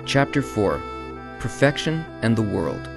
Chapter 4: Perfection and the World.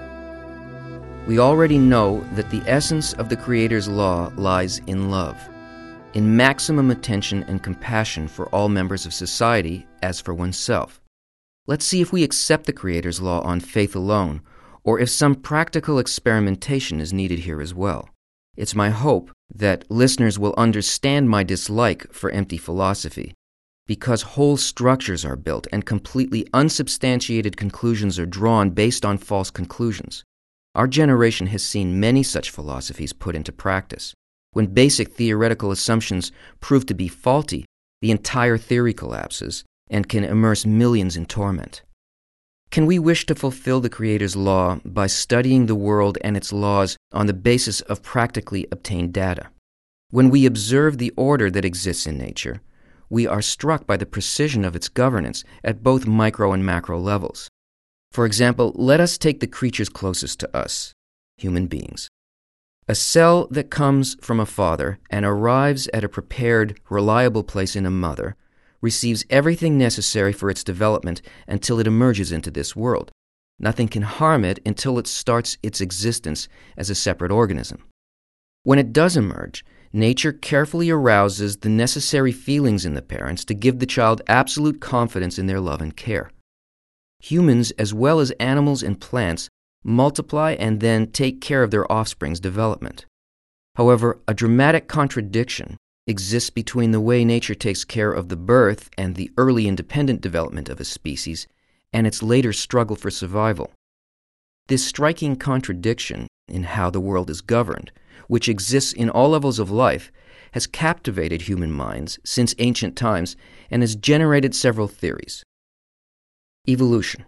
We already know that the essence of the Creator's law lies in love, in maximum attention and compassion for all members of society as for oneself. Let's see if we accept the Creator's law on faith alone, or if some practical experimentation is needed here as well. It's my hope that listeners will understand my dislike for empty philosophy, because whole structures are built and completely unsubstantiated conclusions are drawn based on false conclusions. Our generation has seen many such philosophies put into practice. When basic theoretical assumptions prove to be faulty, the entire theory collapses and can immerse millions in torment. Can we wish to fulfill the Creator's law by studying the world and its laws on the basis of practically obtained data? When we observe the order that exists in nature, we are struck by the precision of its governance at both micro and macro levels. For example, let us take the creatures closest to us, human beings. A cell that comes from a father and arrives at a prepared, reliable place in a mother receives everything necessary for its development until it emerges into this world. Nothing can harm it until it starts its existence as a separate organism. When it does emerge, nature carefully arouses the necessary feelings in the parents to give the child absolute confidence in their love and care. Humans, as well as animals and plants, multiply and then take care of their offspring's development. However, a dramatic contradiction exists between the way nature takes care of the birth and the early independent development of a species and its later struggle for survival. This striking contradiction in how the world is governed, which exists in all levels of life, has captivated human minds since ancient times and has generated several theories. Evolution.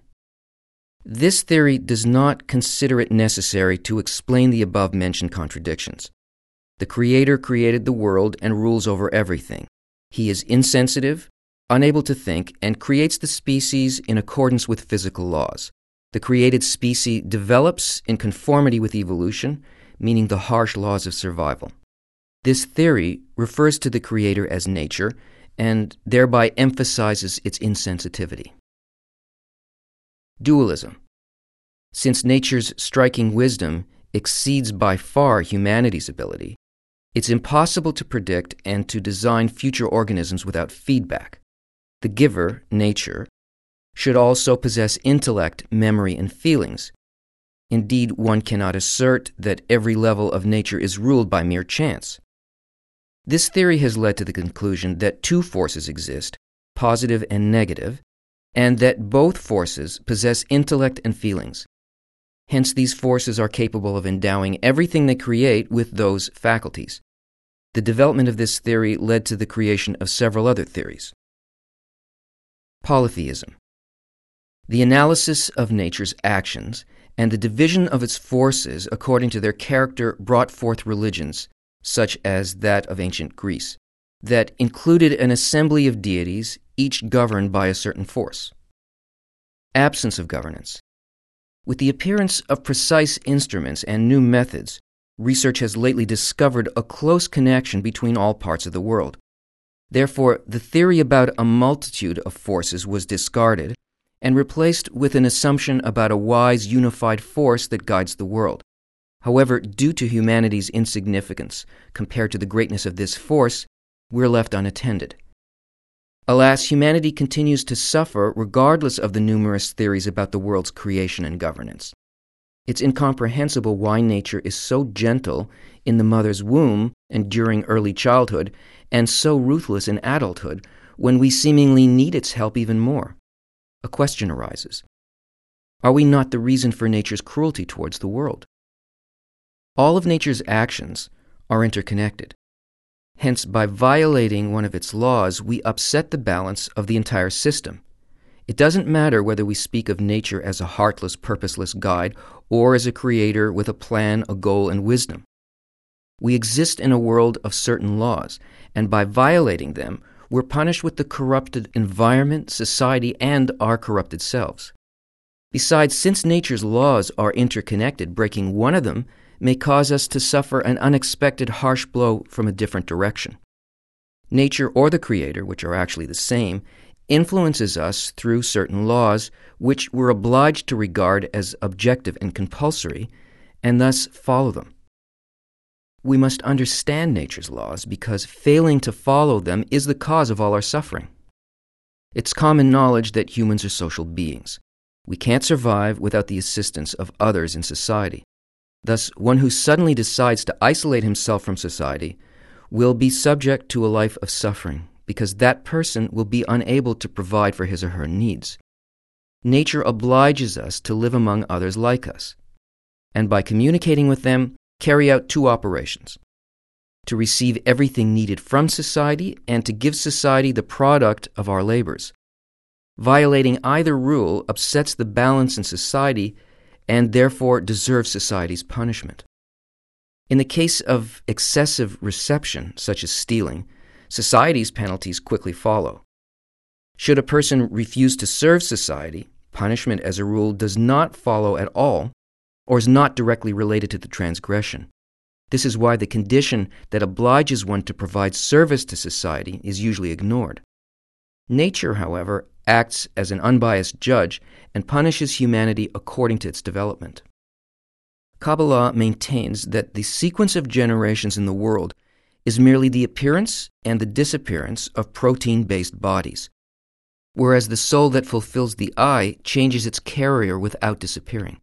This theory does not consider it necessary to explain the above-mentioned contradictions. The Creator created the world and rules over everything. He is insensitive, unable to think, and creates the species in accordance with physical laws. The created species develops in conformity with evolution, meaning the harsh laws of survival. This theory refers to the Creator as nature and thereby emphasizes its insensitivity. Dualism. Since nature's striking wisdom exceeds by far humanity's ability, it's impossible to predict and to design future organisms without feedback. The giver, nature, should also possess intellect, memory, and feelings. Indeed, one cannot assert that every level of nature is ruled by mere chance. This theory has led to the conclusion that two forces exist, positive and negative, and that both forces possess intellect and feelings. Hence, these forces are capable of endowing everything they create with those faculties. The development of this theory led to the creation of several other theories. Polytheism. The analysis of nature's actions and the division of its forces according to their character brought forth religions, such as that of ancient Greece, that included an assembly of deities, each governed by a certain force. Absence of governance. With the appearance of precise instruments and new methods, research has lately discovered a close connection between all parts of the world. Therefore, the theory about a multitude of forces was discarded and replaced with an assumption about a wise, unified force that guides the world. However, due to humanity's insignificance compared to the greatness of this force, we're left unattended. Alas, humanity continues to suffer regardless of the numerous theories about the world's creation and governance. It's incomprehensible why nature is so gentle in the mother's womb and during early childhood, and so ruthless in adulthood when we seemingly need its help even more. A question arises. Are we not the reason for nature's cruelty towards the world? All of nature's actions are interconnected. Hence, by violating one of its laws, we upset the balance of the entire system. It doesn't matter whether we speak of nature as a heartless, purposeless guide or as a creator with a plan, a goal, and wisdom. We exist in a world of certain laws, and by violating them, we're punished with the corrupted environment, society, and our corrupted selves. Besides, since nature's laws are interconnected, breaking one of them may cause us to suffer an unexpected harsh blow from a different direction. Nature or the Creator, which are actually the same, influences us through certain laws which we're obliged to regard as objective and compulsory, and thus follow them. We must understand nature's laws because failing to follow them is the cause of all our suffering. It's common knowledge that humans are social beings. We can't survive without the assistance of others in society. Thus, one who suddenly decides to isolate himself from society will be subject to a life of suffering because that person will be unable to provide for his or her needs. Nature obliges us to live among others like us, and by communicating with them, carry out two operations: to receive everything needed from society and to give society the product of our labors. Violating either rule upsets the balance in society and therefore deserves society's punishment. In the case of excessive reception, such as stealing, society's penalties quickly follow. Should a person refuse to serve society, punishment as a rule does not follow at all or is not directly related to the transgression. This is why the condition that obliges one to provide service to society is usually ignored. Nature, however, acts as an unbiased judge and punishes humanity according to its development. Kabbalah maintains that the sequence of generations in the world is merely the appearance and the disappearance of protein-based bodies, whereas the soul that fulfills the I changes its carrier without disappearing.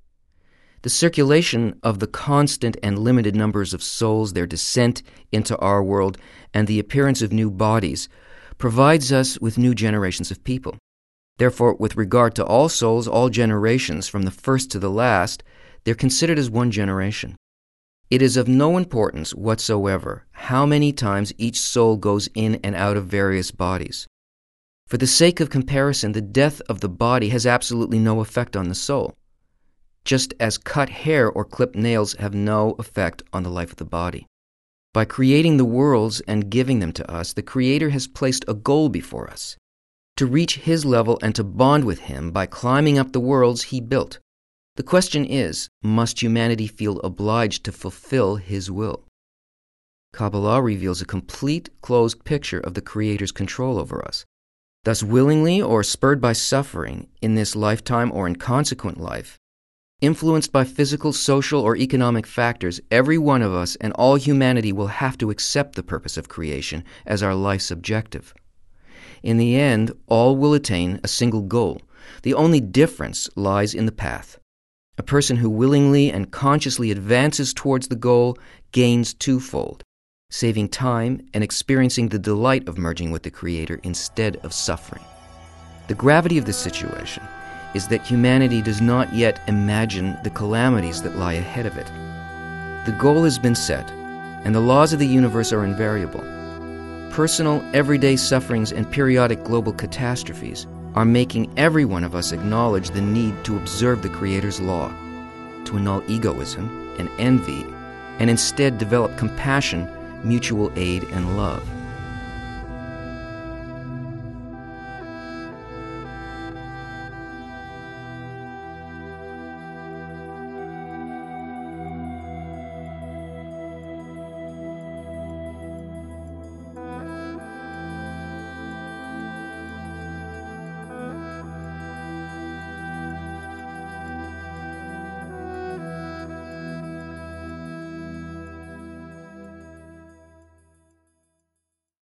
The circulation of the constant and limited numbers of souls, their descent into our world, and the appearance of new bodies provides us with new generations of people. Therefore, with regard to all souls, all generations, from the first to the last, they're considered as one generation. It is of no importance whatsoever how many times each soul goes in and out of various bodies. For the sake of comparison, the death of the body has absolutely no effect on the soul, just as cut hair or clipped nails have no effect on the life of the body. By creating the worlds and giving them to us, the Creator has placed a goal before us: to reach His level and to bond with Him by climbing up the worlds He built. The question is, must humanity feel obliged to fulfill His will? Kabbalah reveals a complete, closed picture of the Creator's control over us. Thus, willingly or spurred by suffering in this lifetime or in consequent life, influenced by physical, social, or economic factors, every one of us and all humanity will have to accept the purpose of creation as our life's objective. In the end, all will attain a single goal. The only difference lies in the path. A person who willingly and consciously advances towards the goal gains twofold: saving time and experiencing the delight of merging with the Creator instead of suffering. The gravity of the situation is that humanity does not yet imagine the calamities that lie ahead of it. The goal has been set, and the laws of the universe are invariable. Personal, everyday sufferings and periodic global catastrophes are making every one of us acknowledge the need to observe the Creator's law, to annul egoism and envy, and instead develop compassion, mutual aid, and love.